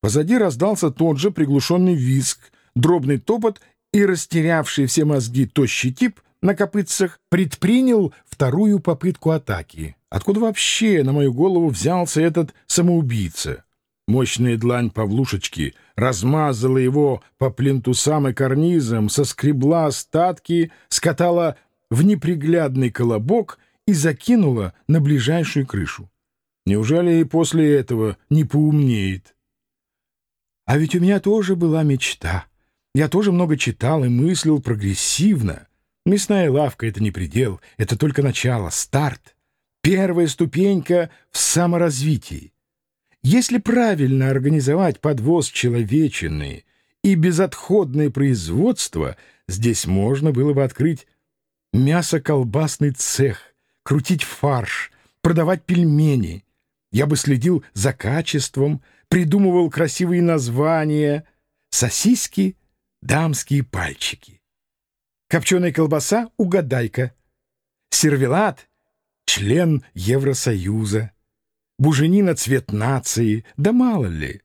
Позади раздался тот же приглушенный визг, дробный топот, и растерявший все мозги тощий тип на копытцах предпринял вторую попытку атаки. Откуда вообще на мою голову взялся этот самоубийца? Мощная длань Павлушечки размазала его по плинтусам и карнизам, соскребла остатки, скатала в неприглядный колобок и закинула на ближайшую крышу. Неужели и после этого не поумнеет? А ведь у меня тоже была мечта. Я тоже много читал и мыслил прогрессивно. Мясная лавка — это не предел, это только начало, старт. Первая ступенька в саморазвитии. Если правильно организовать подвоз человечины и безотходное производство, здесь можно было бы открыть мясоколбасный цех, крутить фарш, продавать пельмени. Я бы следил за качеством, придумывал красивые названия: сосиски, дамские пальчики, копченая колбаса, угадайка, сервелат, член Евросоюза, буженина, цвет нации, да мало ли.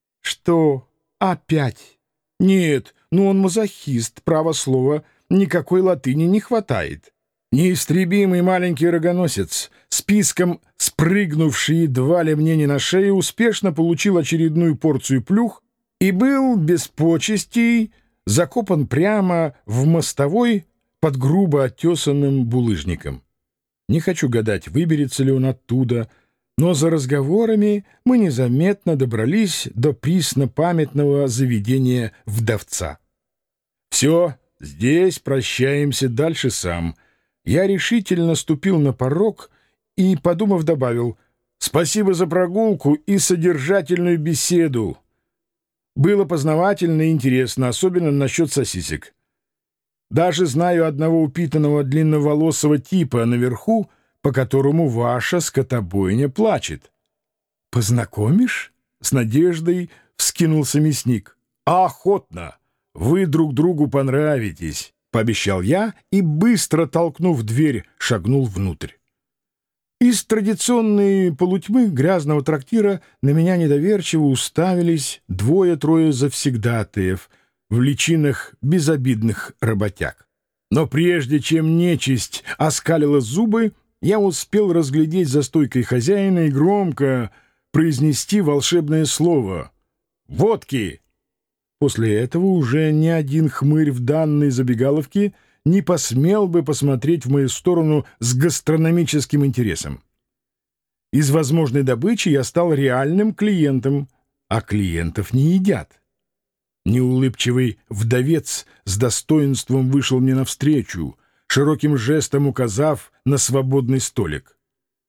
Что опять? Нет, ну он мазохист, право слово, никакой латыни не хватает. Неистребимый маленький рогоносец, списком спрыгнувший едва ли мне не на шею, успешно получил очередную порцию плюх и был без почестей закопан прямо в мостовой под грубо оттесанным булыжником. Не хочу гадать, выберется ли он оттуда, но за разговорами мы незаметно добрались до преснопамятного заведения вдовца. Все, здесь прощаемся, дальше сам. Я решительно ступил на порог и, подумав, добавил: «Спасибо за прогулку и содержательную беседу. Было познавательно и интересно, особенно насчет сосисек. Даже знаю одного упитанного длинноволосого типа наверху, по которому ваша скотобойня плачет». «Познакомишь?» — с надеждой вскинулся мясник. «Охотно! Вы друг другу понравитесь», — пообещал я и, быстро толкнув дверь, шагнул внутрь. Из традиционной полутьмы грязного трактира на меня недоверчиво уставились двое-трое завсегдатаев в личинах безобидных работяг. Но прежде чем нечисть оскалила зубы, я успел разглядеть за стойкой хозяина и громко произнести волшебное слово «Водки!». После этого уже ни один хмырь в данной забегаловке не посмел бы посмотреть в мою сторону с гастрономическим интересом. Из возможной добычи я стал реальным клиентом, а клиентов не едят. Неулыбчивый вдовец с достоинством вышел мне навстречу, широким жестом указав на свободный столик.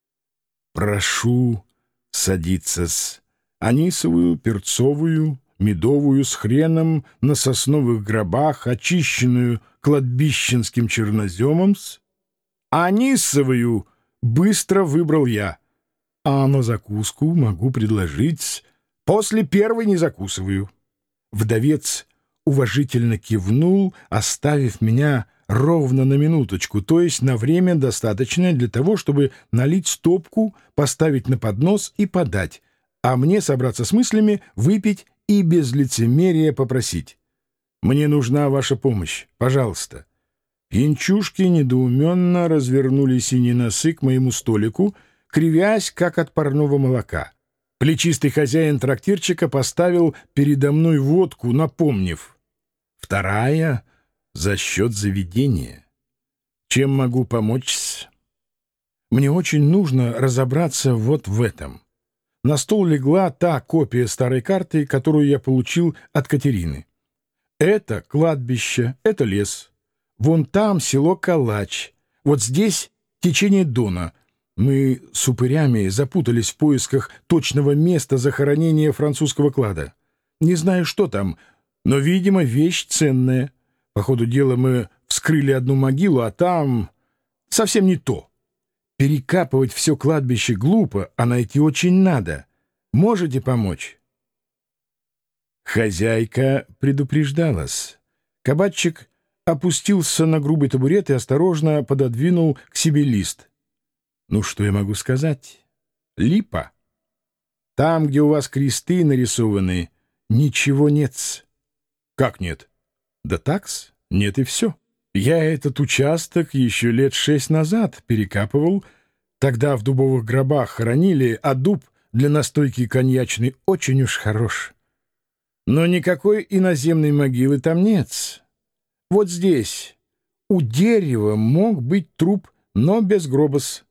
«Прошу садиться-с. Анисовую, перцовую, медовую с хреном на сосновых гробах, очищенную кладбищенским черноземом-с». «Анисовую!» — быстро выбрал я. «А на закуску могу предложить...» «После первой не закусываю». Вдовец уважительно кивнул, оставив меня ровно на минуточку, то есть на время, достаточное для того, чтобы налить стопку, поставить на поднос и подать, а мне собраться с мыслями, выпить и без лицемерия попросить: «Мне нужна ваша помощь, пожалуйста». Пьянчушки недоуменно развернули синие носы к моему столику, кривясь, как от парного молока. Плечистый хозяин трактирчика поставил передо мной водку, напомнив: «Вторая за счет заведения. Чем могу помочь-с?» Мне очень нужно разобраться вот в этом. На стол легла та копия старой карты, которую я получил от Катерины. Это кладбище, это лес. Вон там село Калач. Вот здесь течение Дона. Мы с упырями запутались в поисках точного места захоронения французского клада. Не знаю, что там, но, видимо, вещь ценная. По ходу дела мы вскрыли одну могилу, а там совсем не то. Перекапывать все кладбище глупо, а найти очень надо. Можете помочь?» Хозяйка предупреждалась. Кабачик опустился на грубый табурет и осторожно пододвинул к себе лист. Ну, что я могу сказать? Липа. Там, где у вас кресты нарисованы, ничего нет-с». «Как нет?» «Да так-с, нет и все. Я этот участок еще лет 6 назад перекапывал. Тогда в дубовых гробах хоронили, а дуб для настойки коньячной очень уж хорош. Но никакой иноземной могилы там нет. Вот здесь, у дерева, мог быть труп, но без гроба-с».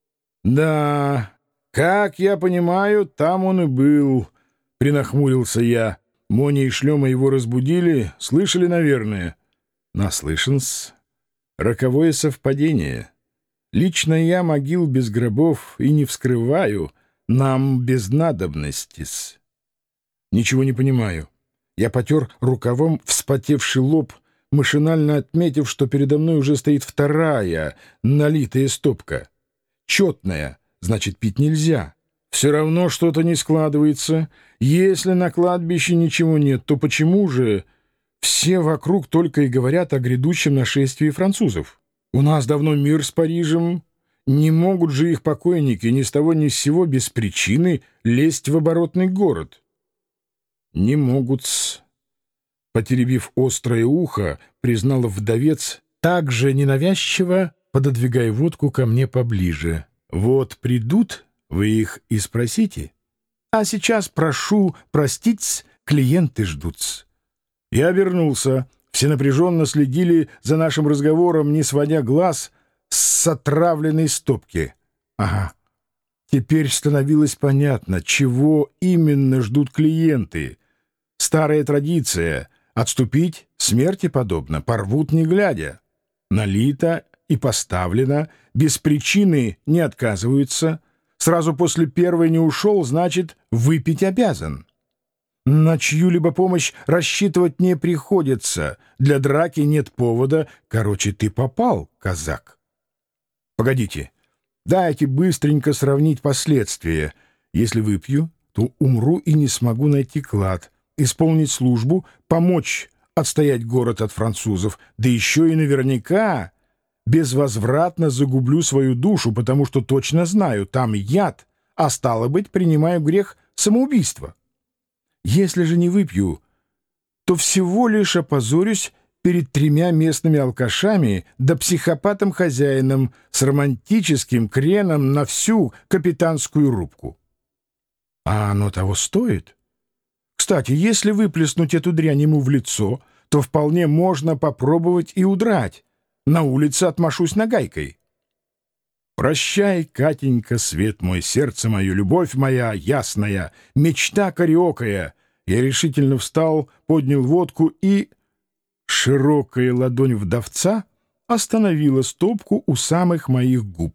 «Да, как я понимаю, там он и был», — принахмурился я. «Моня и Шлема его разбудили, слышали, наверное?» «Наслышан-с. Роковое совпадение. Лично я могил без гробов и не вскрываю, нам без надобности-с». «Ничего не понимаю». Я потер рукавом вспотевший лоб, машинально отметив, что передо мной уже стоит вторая налитая стопка. Четная, значит, пить нельзя. Все равно что-то не складывается. Если на кладбище ничего нет, то почему же все вокруг только и говорят о грядущем нашествии французов? У нас давно мир с Парижем. Не могут же их покойники ни с того ни с сего без причины лезть в оборотный город. «Не могут-с», — потеребив острое ухо, признал вдовец, так же ненавязчиво пододвигая водку ко мне поближе. «Вот придут, вы их и спросите. А сейчас прошу простить, клиенты ждут». Я обернулся. Все напряженно следили за нашим разговором, не сводя глаз с отравленной стопки. Ага. Теперь становилось понятно, чего именно ждут клиенты. Старая традиция — отступить смерти подобно, порвут не глядя. Налито и поставлено, без причины не отказываются. Сразу после первой не ушел, значит, выпить обязан. На чью-либо помощь рассчитывать не приходится. Для драки нет повода. Короче, ты попал, казак. Погодите, дайте быстренько сравнить последствия. Если выпью, то умру и не смогу найти клад, исполнить службу, помочь отстоять город от французов, да еще и наверняка безвозвратно загублю свою душу, потому что точно знаю, там яд, а стало быть, принимаю грех самоубийства. Если же не выпью, то всего лишь опозорюсь перед 3 местными алкашами да психопатом-хозяином с романтическим креном на всю капитанскую рубку. А оно того стоит? Кстати, если выплеснуть эту дрянь ему в лицо, то вполне можно попробовать и удрать. На улице отмашусь нагайкой. Прощай, Катенька, свет мой, сердце мое, любовь моя ясная, мечта кариокая. Я решительно встал, поднял водку, и широкая ладонь вдовца остановила стопку у самых моих губ.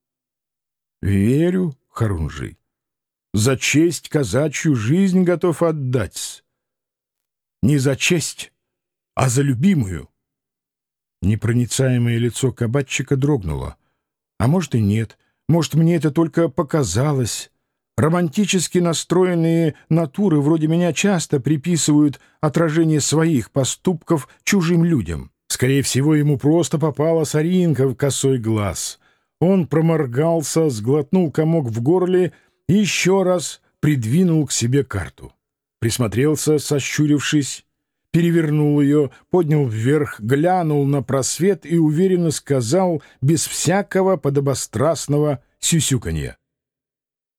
Верю, Харунжий. За честь казачью жизнь готов отдать. Не за честь, а за любимую. Непроницаемое лицо кабачика дрогнуло. А может и нет, может мне это только показалось. Романтически настроенные натуры вроде меня часто приписывают отражение своих поступков чужим людям. Скорее всего, ему просто попала соринка в косой глаз. Он проморгался, сглотнул комок в горле и еще раз придвинул к себе карту. Присмотрелся, сощурившись, перевернул ее, поднял вверх, глянул на просвет и уверенно сказал, без всякого подобострастного сюсюканья: